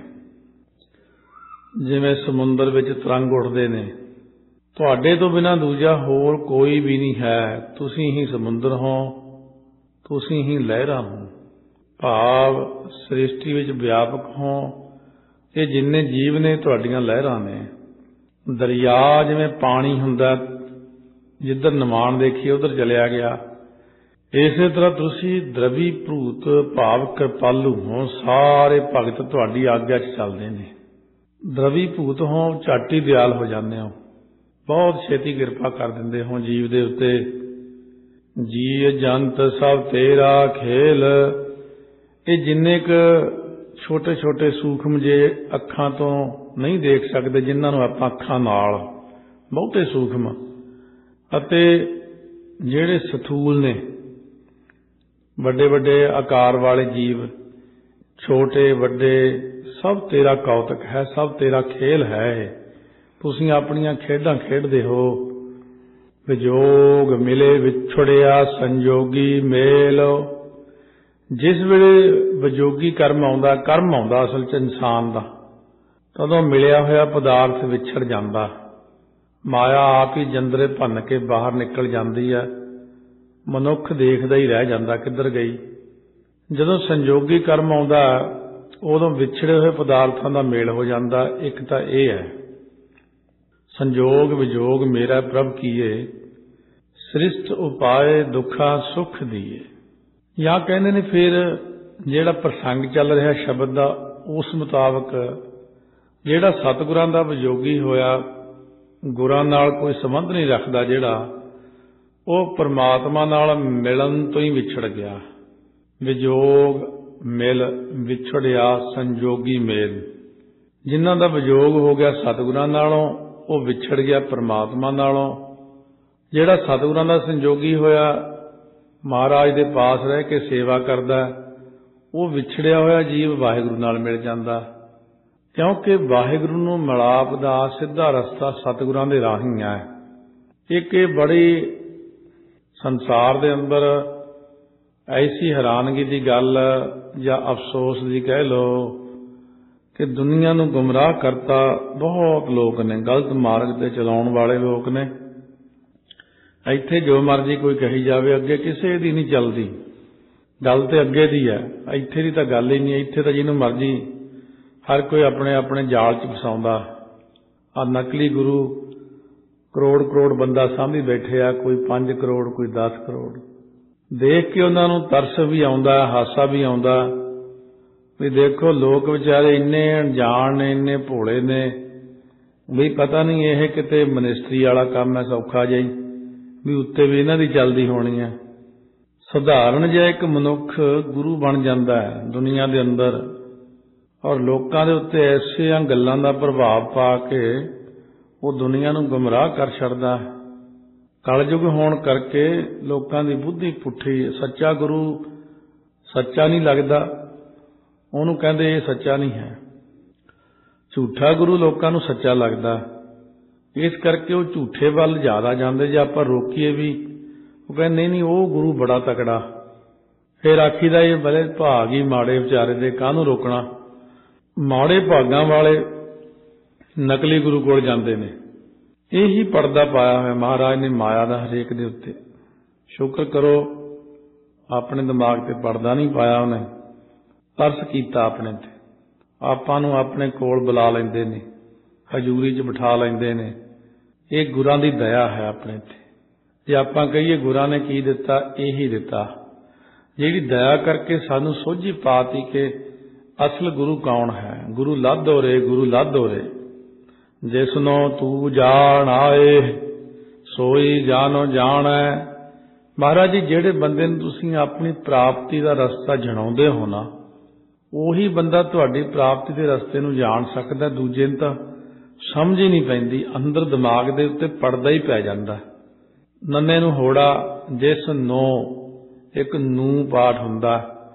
ਜਿਵੇਂ ਸਮੁੰਦਰ ਵਿੱਚ ਤਰੰਗ ਉੱਠਦੇ ਨੇ, ਤੁਹਾਡੇ ਤੋਂ ਬਿਨਾਂ ਦੂਜਾ ਹੋਰ ਕੋਈ ਵੀ ਨਹੀਂ ਹੈ। ਤੁਸੀਂ ਹੀ ਸਮੁੰਦਰ ਹੋ, ਤੁਸੀਂ ਹੀ ਲਹਿਰਾਂ ਹੋ, ਭਾਵ ਸ੍ਰਿਸ਼ਟੀ ਵਿੱਚ ਵਿਆਪਕ ਹੋ। ਇਹ ਜਿੰਨੇ ਜੀਵ ਨੇ ਤੁਹਾਡੀਆਂ ਲਹਿਰਾਂ ਨੇ। ਦਰਿਆ ਜਿਵੇਂ ਪਾਣੀ ਹੁੰਦਾ, ਜਿੱਧਰ ਨਿਮਾਣ ਦੇਖੀਏ ਉੱਧਰ ਚਲਿਆ ਗਿਆ, ਇਸੇ ਤਰ੍ਹਾਂ ਤੁਸੀਂ ਦਰਵੀ ਭੂਤ ਭਾਵ ਕਿਰਪਾਲੂ ਹੋ। ਸਾਰੇ ਭਗਤ ਤੁਹਾਡੀ ਆਗਿਆ 'ਚ ਚੱਲਦੇ ਨੇ। ਦਰਵੀ ਭੂਤ ਹੋ, ਝੱਟ ਹੀ ਦਿਆਲ ਹੋ ਜਾਂਦੇ ਹੋ, ਬਹੁਤ ਛੇਤੀ ਕਿਰਪਾ ਕਰ ਦਿੰਦੇ ਹੋ ਜੀਵ ਦੇ ਉੱਤੇ। ਜੀਅ ਜੰਤ ਸਭ ਤੇਰਾ ਖੇਲ। ਇਹ ਜਿੰਨੇ ਕੁ ਛੋਟੇ ਛੋਟੇ ਸੂਖਮ ਜੇ ਅੱਖਾਂ ਤੋਂ ਨਹੀਂ ਦੇਖ ਸਕਦੇ, ਜਿਨ੍ਹਾਂ ਨੂੰ ਆਪਾਂ ਅੱਖਾਂ ਨਾਲ, ਬਹੁਤੇ ਸੂਖਮ, ਅਤੇ ਜਿਹੜੇ ਸਥੂਲ ਨੇ ਵੱਡੇ ਵੱਡੇ ਆਕਾਰ ਵਾਲੇ ਜੀਵ, ਛੋਟੇ ਵੱਡੇ, ਸਭ ਤੇਰਾ ਕੌਤਕ ਹੈ, ਸਭ ਤੇਰਾ ਖੇਲ ਹੈ। ਤੁਸੀਂ ਆਪਣੀਆਂ ਖੇਡਾਂ ਖੇਡਦੇ ਹੋ। ਵਿਜੋਗ ਮਿਲੇ ਵਿਛੜਿਆ ਸੰਜੋਗੀ ਮੇਲ। ਜਿਸ ਵੇਲੇ ਵਿਜੋਗੀ ਕਰਮ ਆਉਂਦਾ, ਕਰਮ ਆਉਂਦਾ ਅਸਲ 'ਚ ਇਨਸਾਨ ਦਾ, ਤਦੋਂ ਮਿਲਿਆ ਹੋਇਆ ਪਦਾਰਥ ਵਿਛੜ ਜਾਂਦਾ। ਮਾਇਆ ਆਪ ਹੀ ਜੰਦਰੇ ਭੰਨ ਕੇ ਬਾਹਰ ਨਿਕਲ ਜਾਂਦੀ ਹੈ। ਮਨੁੱਖ ਦੇਖਦਾ ਹੀ ਰਹਿ ਜਾਂਦਾ ਕਿੱਧਰ ਗਈ। ਜਦੋਂ ਸੰਜੋਗੀ ਕਰਮ ਆਉਂਦਾ, ਉਦੋਂ ਵਿਛੜੇ ਹੋਏ ਪਦਾਰਥਾਂ ਦਾ ਮੇਲ ਹੋ ਜਾਂਦਾ। ਇੱਕ ਤਾਂ ਇਹ ਹੈ, ਸੰਜੋਗ ਵਿਜੋਗ ਮੇਰਾ ਪ੍ਰਭ ਕੀਏ, ਸ੍ਰਿਸ਼ਟ ਉਪਾਏ ਦੁੱਖਾ ਸੁਖ ਦੀਏ। ਜਾਂ ਕਹਿੰਦੇ ਨੇ ਫਿਰ ਜਿਹੜਾ ਪ੍ਰਸੰਗ ਚੱਲ ਰਿਹਾ ਸ਼ਬਦ ਦਾ, ਉਸ ਮੁਤਾਬਕ ਜਿਹੜਾ ਸਤਿਗੁਰਾਂ ਦਾ ਵਿਜੋਗੀ ਹੋਇਆ, ਗੁਰਾਂ ਨਾਲ ਕੋਈ ਸੰਬੰਧ ਨਹੀਂ ਰੱਖਦਾ ਜਿਹੜਾ, ਉਹ ਪਰਮਾਤਮਾ ਨਾਲ ਮਿਲਣ ਤੋਂ ਹੀ ਵਿਛੜ ਗਿਆ। ਵਿਜੋਗ ਮਿਲ ਵਿਛੜਿਆ ਸੰਜੋਗੀ ਮੇਲ। ਜਿਨ੍ਹਾਂ ਦਾ ਵਿਜੋਗ ਹੋ ਗਿਆ ਸਤਿਗੁਰਾਂ ਨਾਲੋਂ, ਉਹ ਵਿਛੜ ਗਿਆ ਪਰਮਾਤਮਾ ਨਾਲੋਂ। ਜਿਹੜਾ ਸਤਿਗੁਰਾਂ ਦਾ ਸੰਜੋਗੀ ਹੋਇਆ, ਮਹਾਰਾਜ ਦੇ ਪਾਸ ਰਹਿ ਕੇ ਸੇਵਾ ਕਰਦਾ, ਉਹ ਵਿਛੜਿਆ ਹੋਇਆ ਜੀਵ ਵਾਹਿਗੁਰੂ ਨਾਲ ਮਿਲ ਜਾਂਦਾ। ਕਿਉਂਕਿ ਵਾਹਿਗੁਰੂ ਨੂੰ ਮਿਲਾਪ ਦਾ ਸਿੱਧਾ ਰਸਤਾ ਸਤਿਗੁਰਾਂ ਦੇ ਰਾਹੀਂ ਹੈ। ਇੱਕ ਇਹ ਬੜੀ ਸੰਸਾਰ ਦੇ ਅੰਦਰ ਐਸੀ ਹੈਰਾਨਗੀ ਦੀ ਗੱਲ ਜਾਂ ਅਫਸੋਸ ਦੀ ਕਹਿ ਲਓ ਕਿ ਦੁਨੀਆ ਨੂੰ ਗੁੰਮਰਾਹ ਕਰਤਾ ਬਹੁਤ ਲੋਕ ਨੇ, ਗਲਤ ਮਾਰਗ ਤੇ ਚਲਾਉਣ ਵਾਲੇ ਲੋਕ ਨੇ। ਇੱਥੇ ਜੋ ਮਰਜ਼ੀ ਕੋਈ ਕਹੀ ਜਾਵੇ, ਅੱਗੇ ਕਿਸੇ ਦੀ ਨਹੀਂ ਚੱਲਦੀ ਗੱਲ, ਤੇ ਅੱਗੇ ਦੀ ਹੈ, ਇੱਥੇ ਦੀ ਤਾਂ ਗੱਲ ਹੀ ਨਹੀਂ। ਇੱਥੇ ਤਾਂ ਜਿਹਨੂੰ ਮਰਜ਼ੀ ਹਰ ਕੋਈ ਆਪਣੇ ਆਪਣੇ ਜਾਲ 'ਚ ਫਸਾਉਂਦਾ। ਆ ਨਕਲੀ ਗੁਰੂ ਕਰੋੜ ਕਰੋੜ ਬੰਦਾ ਸਾਂਭੀ ਬੈਠੇ ਆ, ਕੋਈ ਪੰਜ ਕਰੋੜ ਕੋਈ ਦਸ ਕਰੋੜ। ਦੇਖ ਕੇ ਉਹਨਾਂ ਨੂੰ ਤਰਸ ਵੀ ਆਉਂਦਾ, ਹਾਸਾ ਵੀ ਆਉਂਦਾ ਵੀ ਦੇਖੋ ਲੋਕ ਵਿਚਾਰੇ ਇੰਨੇ ਅਣਜਾਣ ਨੇ, ਇੰਨੇ ਭੋਲੇ ਨੇ ਵੀ ਪਤਾ ਨਹੀਂ ਇਹ ਕਿਤੇ ਮਨਿਸਟਰੀ ਵਾਲਾ ਕੰਮ ਹੈ ਸੌਖਾ ਜਿਹਾ ਹੀ, ਵੀ ਉੱਤੇ ਵੀ ਇਹਨਾਂ ਦੀ ਚੱਲਦੀ ਹੋਣੀ ਹੈ। ਸਧਾਰਨ ਜਿਹਾ ਇੱਕ ਮਨੁੱਖ ਗੁਰੂ ਬਣ ਜਾਂਦਾ ਹੈ ਦੁਨੀਆ ਦੇ ਅੰਦਰ, ਔਰ ਲੋਕਾਂ ਦੇ ਉੱਤੇ ਐਸੀਆਂ ਗੱਲਾਂ ਦਾ ਪ੍ਰਭਾਵ ਪਾ ਕੇ ਉਹ ਦੁਨੀਆ ਨੂੰ ਗੁੰਮਰਾਹ ਕਰ ਛੱਡਦਾ। ਕਲਯੁਗ ਹੋਣ ਕਰਕੇ ਲੋਕਾਂ ਦੀ ਬੁੱਧੀ ਪੁੱਠੀ। ਸੱਚਾ ਗੁਰੂ ਸੱਚਾ ਨਹੀਂ ਲੱਗਦਾ, ਉਹਨੂੰ ਕਹਿੰਦੇ ਇਹ ਸੱਚਾ ਨਹੀਂ ਹੈ। ਝੂਠਾ ਗੁਰੂ ਲੋਕਾਂ ਨੂੰ ਸੱਚਾ ਲੱਗਦਾ, ਇਸ ਕਰਕੇ ਉਹ ਝੂਠੇ ਵੱਲ ਜ਼ਿਆਦਾ ਜਾਂਦੇ। ਜੇ ਆਪਾਂ ਰੋਕੀਏ ਵੀ, ਉਹ ਕਹਿੰਦੇ ਨਹੀਂ ਨਹੀਂ ਉਹ ਗੁਰੂ ਬੜਾ ਤਕੜਾ। ਫਿਰ ਆਖੀਦਾ ਇਹ ਬੜੇ ਭਾਗ ਹੀ ਮਾੜੇ ਵਿਚਾਰੇ ਦੇ, ਕਾਹਨੂੰ ਰੋਕਣਾ। ਮਾੜੇ ਭਾਗਾਂ ਵਾਲੇ ਨਕਲੀ ਗੁਰੂ ਕੋਲ ਜਾਂਦੇ ਨੇ। ਇਹੀ ਪਰਦਾ ਪਾਇਆ ਹੋਇਆ ਮਹਾਰਾਜ ਨੇ ਮਾਇਆ ਦਾ ਹਰੇਕ ਦੇ ਉੱਤੇ। ਸ਼ੁਕਰ ਕਰੋ ਆਪਣੇ ਦਿਮਾਗ ਤੇ ਪਰਦਾ ਨਹੀਂ ਪਾਇਆ ਉਹਨੇ, ਤਰਸ ਕੀਤਾ ਆਪਣੇ ਤੇ। ਆਪਾਂ ਨੂੰ ਆਪਣੇ ਕੋਲ ਬੁਲਾ ਲੈਂਦੇ ਨੇ, ਹਜ਼ੂਰੀ 'ਚ ਬਿਠਾ ਲੈਂਦੇ ਨੇ। ਇਹ ਗੁਰਾਂ ਦੀ ਦਇਆ ਹੈ ਆਪਣੇ ਤੇ। ਜੇ ਆਪਾਂ ਕਹੀਏ ਗੁਰਾਂ ਨੇ ਕੀ ਦਿੱਤਾ, ਇਹੀ ਦਿੱਤਾ, ਜਿਹੜੀ ਦਇਆ ਕਰਕੇ ਸਾਨੂੰ ਸੋਝੀ ਪਾਤੀ ਕਿ ਅਸਲ ਗੁਰੂ ਕੌਣ ਹੈ। ਗੁਰੂ ਲਾਧੋ ਰੇ, ਗੁਰੂ ਲਾਧੋ ਰੇ, ਜਿਸਨੋਂ ਤੂੰ ਜਾਣ ਆਏ ਸੋਈ ਜਾਨੋ ਜਾਣੈ। ਮਹਾਰਾਜ ਜੀ, ਜਿਹੜੇ ਬੰਦੇ ਨੂੰ ਤੁਸੀਂ ਆਪਣੀ ਪ੍ਰਾਪਤੀ ਦਾ ਰਸਤਾ ਜਣਾਉਂਦੇ ਹੋ ਨਾ, ਉਹੀ ਬੰਦਾ ਤੁਹਾਡੀ ਪ੍ਰਾਪਤੀ ਦੇ ਰਸਤੇ ਨੂੰ ਜਾਣ ਸਕਦਾ। ਦੂਜੇ ਨੂੰ ਤਾਂ ਸਮਝ ਹੀ ਨਹੀਂ ਪੈਂਦੀ, ਅੰਦਰ ਦਿਮਾਗ ਦੇ ਉੱਤੇ ਪੜਦਾ ਹੀ ਪੈ ਜਾਂਦਾ। ਨੰਨੇ ਨੂੰ ਹੋੜਾ ਜਿਸ ਨੋ, ਇੱਕ ਨੂੰ ਪਾਠ ਹੁੰਦਾ,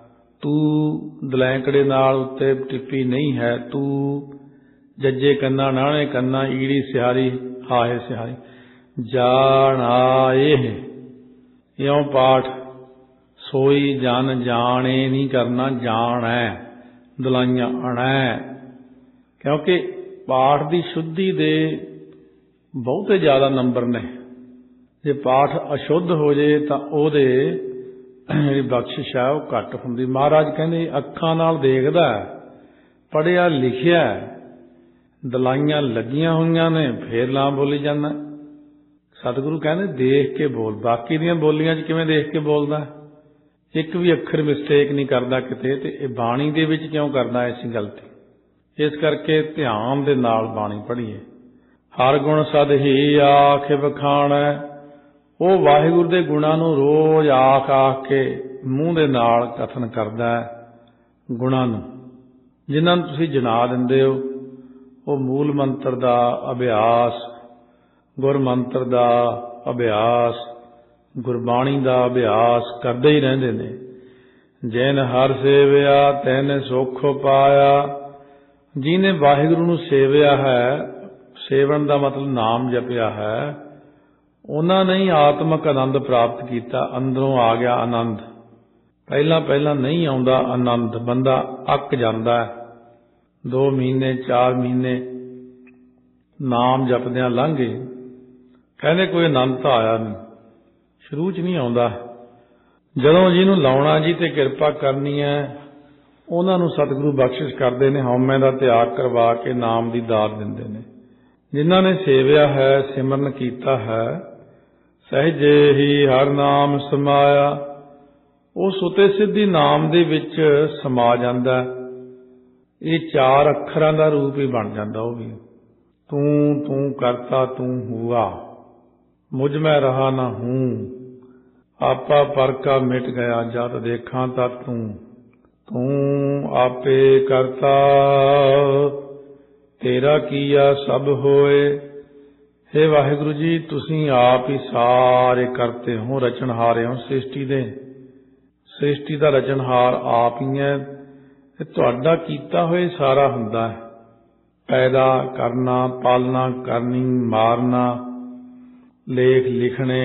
ਤੂੰ ਦਲੈਂਕੜੇ ਨਾਲ ਉੱਤੇ ਟਿੱਪੀ ਨਹੀਂ ਹੈ, ਤੂੰ ਜੱਜੇ ਕੰਨਾ ਨਾਣੇ ਕੰਨਾ, ਈੜੀ ਸਿਹਾਰੀ ਹਾਹੇ ਸਿਹਾਰੀ, ਜਾਣ ਆਏ ਇਉਂ ਪਾਠ। ਸੋਈ ਜਨ ਜਾਣੇ ਨਹੀਂ ਕਰਨਾ, ਜਾਣੈ ਦਲਾਈਆਂ ਅਣੈ। ਕਿਉਂਕਿ ਪਾਠ ਦੀ ਸ਼ੁੱਧੀ ਦੇ ਬਹੁਤੇ ਜ਼ਿਆਦਾ ਨੰਬਰ ਨੇ। ਜੇ ਪਾਠ ਅਸ਼ੁੱਧ ਹੋ ਜੇ ਤਾਂ ਉਹਦੇ ਜਿਹੜੀ ਬਖਸ਼ਿਸ਼ ਹੈ ਉਹ ਘੱਟ ਹੁੰਦੀ। ਮਹਾਰਾਜ ਕਹਿੰਦੇ ਅੱਖਾਂ ਨਾਲ ਦੇਖਦਾ, ਪੜ੍ਹਿਆ ਲਿਖਿਆ, ਦਲਾਈਆਂ ਲੱਗੀਆਂ ਹੋਈਆਂ ਨੇ, ਫੇਰ ਨਾ ਬੋਲੀ ਜਾਂਦਾ। ਸਤਿਗੁਰੂ ਕਹਿੰਦੇ ਦੇਖ ਕੇ ਬੋਲ। ਬਾਕੀ ਦੀਆਂ ਬੋਲੀਆਂ 'ਚ ਕਿਵੇਂ ਦੇਖ ਕੇ ਬੋਲਦਾ? ਇੱਕ ਵੀ ਅੱਖਰ ਮਿਸਟੇਕ ਨਹੀਂ ਕਰਦਾ ਕਿਤੇ। ਤੇ ਇਹ ਬਾਣੀ ਦੇ ਵਿੱਚ ਕਿਉਂ ਕਰਦਾ ਐਸੀ ਗਲਤੀ? ਇਸ ਕਰਕੇ ਧਿਆਨ ਦੇ ਨਾਲ ਬਾਣੀ ਪੜ੍ਹੀਏ। ਹਰ ਗੁਣ ਸਦ ਹੀ ਆਖ ਵਖਾਣੈ। ਉਹ ਵਾਹਿਗੁਰੂ ਦੇ ਗੁਣਾਂ ਨੂੰ ਰੋਜ਼ ਆਖ ਆਖ ਕੇ ਮੂੰਹ ਦੇ ਨਾਲ ਕਥਨ ਕਰਦਾ ਹੈ। ਗੁਣਾਂ ਨੂੰ ਜਿਨ੍ਹਾਂ ਨੂੰ ਤੁਸੀਂ ਜਣਾ ਦਿੰਦੇ ਹੋ, ਉਹ ਮੂਲ ਮੰਤਰ ਦਾ ਅਭਿਆਸ, ਗੁਰ ਮੰਤਰ ਦਾ ਅਭਿਆਸ, ਗੁਰਬਾਣੀ ਦਾ ਅਭਿਆਸ ਕਰਦੇ ਹੀ ਰਹਿੰਦੇ ਨੇ। ਜਿਨ ਹਰ ਸੇਵਿਆ ਤਿਨ ਸੁਖ ਪਾਇਆ। ਜਿਹਨੇ ਵਾਹਿਗੁਰੂ ਨੂੰ ਸੇਵਿਆ ਹੈ, ਸੇਵਨ ਦਾ ਮਤਲਬ ਨਾਮ ਜਪਿਆ ਹੈ, ਉਹਨਾਂ ਨੇ ਹੀ ਆਤਮਿਕ ਆਨੰਦ ਪ੍ਰਾਪਤ ਕੀਤਾ। ਅੰਦਰੋਂ ਆ ਗਿਆ ਆਨੰਦ। ਪਹਿਲਾਂ ਪਹਿਲਾਂ ਨਹੀਂ ਆਉਂਦਾ ਆਨੰਦ, ਬੰਦਾ ਅੱਕ ਜਾਂਦਾ ਹੈ। ਦੋ ਮਹੀਨੇ ਚਾਰ ਮਹੀਨੇ ਨਾਮ ਜਪਦਿਆਂ ਲੰਘ ਗਏ, ਕਹਿੰਦੇ ਕੋਈ ਆਨੰਦ ਤਾਂ ਆਇਆ ਨਹੀਂ, ਸ਼ੁਰੂ 'ਚ ਨਹੀਂ ਆਉਂਦਾ। ਜਦੋਂ ਜਿਹਨੂੰ ਲਾਉਣਾ ਜੀ ਤੇ ਕਿਰਪਾ ਕਰਨੀ ਹੈ, ਉਹਨਾਂ ਨੂੰ ਸਤਿਗੁਰੂ ਬਖਸ਼ਿਸ਼ ਕਰਦੇ ਨੇ, ਹਉਮੈ ਦਾ ਤਿਆਗ ਕਰਵਾ ਕੇ ਨਾਮ ਦੀ ਦਾਤ ਦਿੰਦੇ ਨੇ। ਜਿਨ੍ਹਾਂ ਨੇ ਸੇਵਿਆ ਹੈ, ਸਿਮਰਨ ਕੀਤਾ ਹੈ, ਸਹਿਜੇ ਹੀ ਹਰ ਨਾਮ ਸਮਾਇਆ, ਉਹ ਸੁਤੇ ਸਿੱਧੀ ਨਾਮ ਦੇ ਵਿੱਚ ਸਮਾ ਜਾਂਦਾ। ਇਹ ਚਾਰ ਅੱਖਰਾਂ ਦਾ ਰੂਪ ਹੀ ਬਣ ਜਾਂਦਾ। ਉਹ ਵੀ ਤੂੰ ਤੂੰ ਕਰਤਾ ਤੂੰ ਹੁਆ, ਮੁਝ ਮੈਂ ਰਹਾ ਨਾ ਹੂੰ, ਆਪਾ ਪਰਕਾ ਮਿਟ ਗਿਆ ਜਦ ਦੇਖਾਂ ਤਾਂ ਤੂੰ, ਤੂੰ ਆਪੇ ਕਰਤਾ ਤੇਰਾ ਕੀਆ ਸਭ ਹੋਏ। ਹੇ ਵਾਹਿਗੁਰੂ ਜੀ, ਤੁਸੀਂ ਆਪ ਹੀ ਸਾਰੇ ਕਰਤੇ ਹੋ, ਰਚਨਹਾਰੇ ਹੋ ਸ੍ਰਿਸ਼ਟੀ ਦੇ। ਸ੍ਰਿਸ਼ਟੀ ਦਾ ਰਚਨਹਾਰ ਆਪ ਹੀ ਹੈ। ਤੇ ਤੁਹਾਡਾ ਕੀਤਾ ਹੋਇਆ ਸਾਰਾ ਹੁੰਦਾ ਹੈ। ਪੈਦਾ ਕਰਨਾ, ਪਾਲਣਾ ਕਰਨੀ, ਮਾਰਨਾ, ਲੇਖ ਲਿਖਣੇ,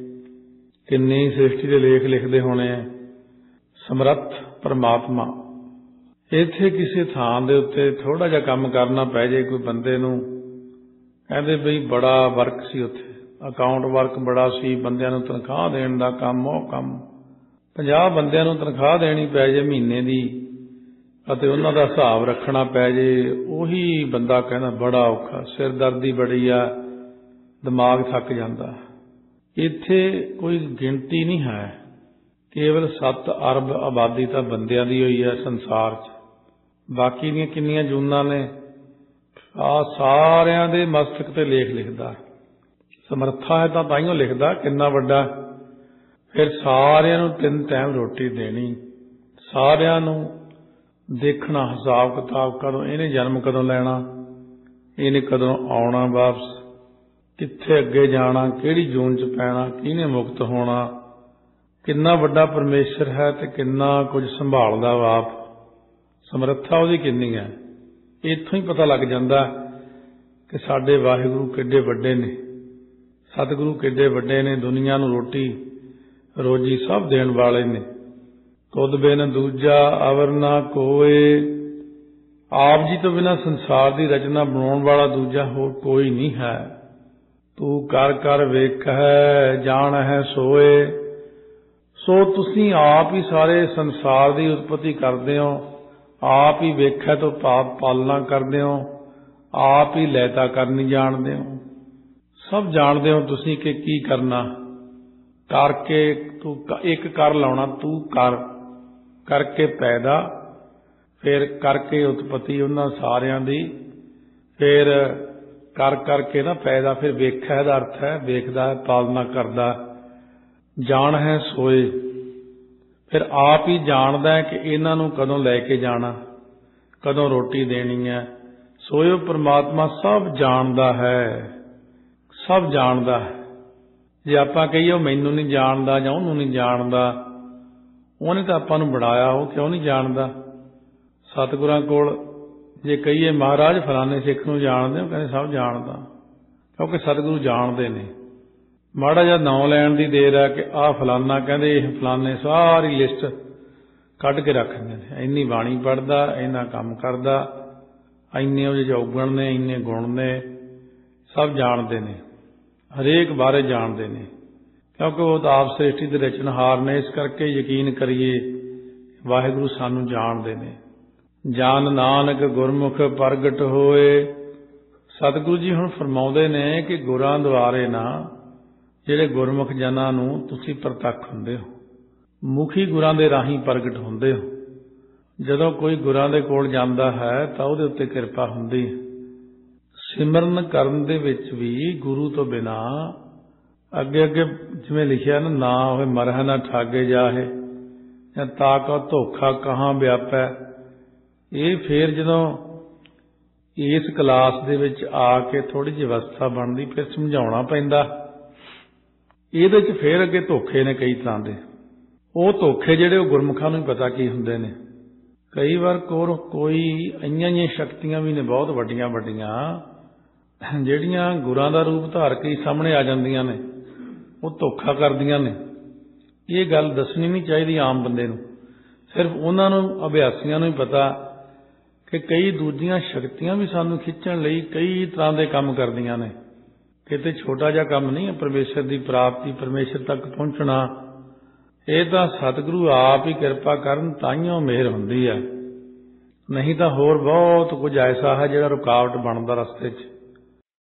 ਕਿੰਨੀ ਸ੍ਰਿਸ਼ਟੀ ਦੇ ਲੇਖ ਲਿਖਦੇ ਹੋਣੇ। ਸਮਰੱਥ ਪਰਮਾਤਮਾ। ਇੱਥੇ ਕਿਸੇ ਥਾਂ ਦੇ ਉੱਤੇ ਥੋੜ੍ਹਾ ਜਿਹਾ ਕੰਮ ਕਰਨਾ ਪੈ ਜੇ ਕੋਈ ਬੰਦੇ ਨੂੰ, ਕਹਿੰਦੇ ਬਈ ਬੜਾ ਵਰਕ ਸੀ ਉੱਥੇ, ਅਕਾਊਂਟ ਵਰਕ ਬੜਾ ਸੀ, ਬੰਦਿਆਂ ਨੂੰ ਤਨਖਾਹ ਦੇਣ ਦਾ ਕੰਮ, ਉਹ ਕੰਮ। ਪੰਜਾਹ ਬੰਦਿਆਂ ਨੂੰ ਤਨਖਾਹ ਦੇਣੀ ਪੈ ਜੇ ਮਹੀਨੇ ਦੀ, ਅਤੇ ਉਹਨਾਂ ਦਾ ਹਿਸਾਬ ਰੱਖਣਾ ਪੈ ਜੇ, ਉਹੀ ਬੰਦਾ ਕਹਿੰਦਾ ਬੜਾ ਔਖਾ, ਸਿਰ ਦਰਦੀ ਬੜੀ ਆ, ਦਿਮਾਗ ਥੱਕ ਜਾਂਦਾ। ਇੱਥੇ ਕੋਈ ਗਿਣਤੀ ਨਹੀਂ ਹੈ, ਕੇਵਲ ਸੱਤ ਅਰਬ ਆਬਾਦੀ ਤਾਂ ਬੰਦਿਆਂ ਦੀ ਹੋਈ ਹੈ ਸੰਸਾਰ 'ਚ। ਬਾਕੀ ਦੀਆਂ ਕਿੰਨੀਆਂ ਜੂਨਾਂ ਨੇ, ਆ ਸਾਰਿਆਂ ਦੇ ਮਸਤਕ ਤੇ ਲੇਖ ਲਿਖਦਾ। ਸਮਰੱਥਾ ਹੈ ਤਾਂ ਤਾਈਓ ਲਿਖਦਾ ਕਿੰਨਾ ਵੱਡਾ। ਫਿਰ ਸਾਰਿਆਂ ਨੂੰ ਤਿੰਨ ਟਾਈਮ ਰੋਟੀ ਦੇਣੀ, ਸਾਰਿਆਂ ਨੂੰ ਦੇਖਣਾ ਹਿਸਾਬ ਕਿਤਾਬ, ਕਦੋਂ ਇਹਨੇ ਜਨਮ ਕਦੋਂ ਲੈਣਾ, ਇਹਨੇ ਕਦੋਂ ਆਉਣਾ ਵਾਪਸ, ਕਿੱਥੇ ਅੱਗੇ ਜਾਣਾ, ਕਿਹੜੀ ਜੂਨ 'ਚ ਪੈਣਾ, ਕਿਹਨੇ ਮੁਕਤ ਹੋਣਾ। ਕਿੰਨਾ ਵੱਡਾ ਪਰਮੇਸ਼ਰ ਹੈ ਤੇ ਕਿੰਨਾ ਕੁਝ ਸੰਭਾਲਦਾ ਆਪ। ਸਮਰੱਥਾ ਉਹਦੀ ਕਿੰਨੀ ਹੈ। ਇੱਥੋਂ ਹੀ ਪਤਾ ਲੱਗ ਜਾਂਦਾ ਕਿ ਸਾਡੇ ਵਾਹਿਗੁਰੂ ਕਿੱਡੇ ਵੱਡੇ ਨੇ, ਸਤਿਗੁਰੂ ਕਿੱਡੇ ਵੱਡੇ ਨੇ। ਦੁਨੀਆ ਨੂੰ ਰੋਟੀ ਰੋਜੀ ਸਭ ਦੇਣ ਵਾਲੇ ਨੇ। ਤੁਧ ਬਿਨ ਦੂਜਾ ਅਵਰ ਨਾ ਕੋਏ। ਆਪ ਜੀ ਤੋਂ ਬਿਨਾਂ ਸੰਸਾਰ ਦੀ ਰਚਨਾ ਬਣਾਉਣ ਵਾਲਾ ਦੂਜਾ ਹੋਰ ਕੋਈ ਨਹੀਂ ਹੈ। ਤੂੰ ਕਰ ਕਰ ਵੇਖੈ ਜਾਣ ਹੈ ਸੋਏ। ਸੋ ਤੁਸੀਂ ਆਪ ਹੀ ਸਾਰੇ ਸੰਸਾਰ ਦੀ ਉਤਪਤੀ ਕਰਦੇ ਹੋ, ਆਪ ਹੀ ਵੇਖੈ ਤੋਂ ਭਾਵ ਪਾਲਣਾ ਕਰਦੇ ਹੋ, ਆਪ ਹੀ ਲੈਤਾ ਕਰਨੀ ਜਾਣਦੇ ਹੋ। ਸਭ ਜਾਣਦੇ ਹੋ ਤੁਸੀਂ ਕਿ ਕੀ ਕਰਨਾ। ਕਰਕੇ ਤੂੰ ਇੱਕ ਕਰ ਲਾਉਣਾ, ਤੂੰ ਕਰ ਕਰਕੇ ਪੈਦਾ, ਫਿਰ ਕਰਕੇ ਉਤਪਤੀ ਉਹਨਾਂ ਸਾਰਿਆਂ ਦੀ, ਫਿਰ ਕਰ ਕਰਕੇ ਨਾ ਪੈਦਾ, ਫਿਰ ਵੇਖਿਆ ਦਾ ਅਰਥ ਹੈ ਵੇਖਦਾ, ਪਾਲਣਾ ਕਰਦਾ। ਜਾਣ ਹੈ ਸੋਏ, ਫਿਰ ਆਪ ਹੀ ਜਾਣਦਾ ਹੈ ਕਿ ਇਹਨਾਂ ਨੂੰ ਕਦੋਂ ਲੈ ਕੇ ਜਾਣਾ, ਕਦੋਂ ਰੋਟੀ ਦੇਣੀ ਹੈ। ਸੋਇਓ ਪਰਮਾਤਮਾ ਸਭ ਜਾਣਦਾ ਹੈ, ਸਭ ਜਾਣਦਾ ਹੈ। ਜੇ ਆਪਾਂ ਕਹੀਏ ਉਹ ਮੈਨੂੰ ਨਹੀਂ ਜਾਣਦਾ ਜਾਂ ਉਹਨੂੰ ਨਹੀਂ ਜਾਣਦਾ, ਉਹਨੇ ਤਾਂ ਆਪਾਂ ਨੂੰ ਬਣਾਇਆ, ਉਹ ਕਿਉਂ ਨਹੀਂ ਜਾਣਦਾ। ਸਤਿਗੁਰਾਂ ਕੋਲ ਜੇ ਕਹੀਏ ਮਹਾਰਾਜ ਫਲਾਣੇ ਸਿੱਖ ਨੂੰ ਜਾਣਦੇ, ਉਹ ਕਹਿੰਦੇ ਸਭ ਜਾਣਦਾ, ਕਿਉਂਕਿ ਸਤਿਗੁਰੂ ਜਾਣਦੇ ਨੇ। ਮਾੜਾ ਜਿਹਾ ਨਾਂ ਲੈਣ ਦੀ ਦੇਰ ਹੈ ਕਿ ਆਹ ਫਲਾਨਾ, ਕਹਿੰਦੇ ਇਹ ਫਲਾਨੇ, ਸਾਰੀ ਲਿਸਟ ਕੱਢ ਕੇ ਰੱਖ ਦਿੰਦੇ ਨੇ। ਇੰਨੀ ਬਾਣੀ ਪੜ੍ਹਦਾ, ਇੰਨਾ ਕੰਮ ਕਰਦਾ, ਇੰਨੇ ਉਹਦੇ ਚੌਗਣ ਨੇ, ਇੰਨੇ ਗੁਣ ਨੇ, ਸਭ ਜਾਣਦੇ ਨੇ, ਹਰੇਕ ਬਾਰੇ ਜਾਣਦੇ ਨੇ, ਕਿਉਂਕਿ ਉਹ ਤਾਂ ਆਪ ਸ੍ਰਿਸ਼ਟੀ ਦੇ ਰਚਨਹਾਰ ਨੇ। ਇਸ ਕਰਕੇ ਯਕੀਨ ਕਰੀਏ ਵਾਹਿਗੁਰੂ ਸਾਨੂੰ ਜਾਣਦੇ ਨੇ। ਜਾਨ ਨਾਨਕ ਗੁਰਮੁਖ ਪ੍ਰਗਟ ਹੋਏ। ਸਤਿਗੁਰੂ ਜੀ ਹੁਣ ਫਰਮਾਉਂਦੇ ਨੇ ਕਿ ਗੁਰਾਂ ਦੁਆਰੇ ਨਾ, ਜਿਹੜੇ ਗੁਰਮੁਖ ਜਨਾਂ ਨੂੰ ਤੁਸੀਂ ਪ੍ਰਤੱਖ ਹੁੰਦੇ ਹੋ, ਮੁਖੀ ਗੁਰਾਂ ਦੇ ਰਾਹੀਂ ਪ੍ਰਗਟ ਹੁੰਦੇ ਹੋ। ਜਦੋਂ ਕੋਈ ਗੁਰਾਂ ਦੇ ਕੋਲ ਜਾਂਦਾ ਹੈ ਤਾਂ ਉਹਦੇ ਉੱਤੇ ਕਿਰਪਾ ਹੁੰਦੀ ਹੈ। ਸਿਮਰਨ ਕਰਨ ਦੇ ਵਿੱਚ ਵੀ ਗੁਰੂ ਤੋਂ ਬਿਨਾਂ, ਅੱਗੇ ਅੱਗੇ ਜਿਵੇਂ ਲਿਖਿਆ ਨਾ, ਨਾ ਹੋਵੇ ਮਰਹਿ ਨਾ ਠਾਗੇ ਜਾਹੇ, ਜਾਂ ਤਾਕਾ ਧੋਖਾ ਕਹਾਂ ਵਿਆਪੈ। ਇਹ ਫਿਰ ਜਦੋਂ ਇਸ ਕਲਾਸ ਦੇ ਵਿੱਚ ਆ ਕੇ ਥੋੜ੍ਹੀ ਜਿਹੀ ਅਵਸਥਾ ਬਣਦੀ, ਫਿਰ ਸਮਝਾਉਣਾ ਪੈਂਦਾ। ਇਹਦੇ 'ਚ ਫਿਰ ਅੱਗੇ ਧੋਖੇ ਨੇ ਕਈ ਤਰ੍ਹਾਂ ਦੇ, ਉਹ ਧੋਖੇ ਜਿਹੜੇ ਉਹ ਗੁਰਮੁਖਾਂ ਨੂੰ ਹੀ ਪਤਾ ਕੀ ਹੁੰਦੇ ਨੇ। ਕਈ ਵਾਰ ਕੋਰ ਕੋਈ ਇੰਨੀਆਂ ਜਿਹੀਆਂ ਸ਼ਕਤੀਆਂ ਵੀ ਨੇ ਬਹੁਤ ਵੱਡੀਆਂ ਵੱਡੀਆਂ ਜਿਹੜੀਆਂ ਗੁਰਾਂ ਦਾ ਰੂਪ ਧਾਰ ਕੇ ਸਾਹਮਣੇ ਆ ਜਾਂਦੀਆਂ ਨੇ, ਉਹ ਧੋਖਾ ਕਰਦੀਆਂ ਨੇ। ਇਹ ਗੱਲ ਦੱਸਣੀ ਨਹੀਂ ਚਾਹੀਦੀ ਆਮ ਬੰਦੇ ਨੂੰ, ਸਿਰਫ ਉਹਨਾਂ ਨੂੰ ਅਭਿਆਸੀਆਂ ਨੂੰ ਹੀ ਪਤਾ ਕਿ ਕਈ ਦੂਜੀਆਂ ਸ਼ਕਤੀਆਂ ਵੀ ਸਾਨੂੰ ਖਿੱਚਣ ਲਈ ਕਈ ਤਰ੍ਹਾਂ ਦੇ ਕੰਮ ਕਰਦੀਆਂ ਨੇ। ਕਿਤੇ ਛੋਟਾ ਜਿਹਾ ਕੰਮ ਨਹੀਂ ਹੈ ਪਰਮੇਸ਼ਰ ਦੀ ਪ੍ਰਾਪਤੀ, ਪਰਮੇਸ਼ਰ ਤੱਕ ਪਹੁੰਚਣਾ। ਇਹ ਤਾਂ ਸਤਿਗੁਰੂ ਆਪ ਹੀ ਕਿਰਪਾ ਕਰਨ ਤਾਈਓ ਮਿਹਰ ਹੁੰਦੀ ਹੈ, ਨਹੀਂ ਤਾਂ ਹੋਰ ਬਹੁਤ ਕੁਝ ਐਸਾ ਹੈ ਜਿਹੜਾ ਰੁਕਾਵਟ ਬਣਦਾ ਰਸਤੇ 'ਚ।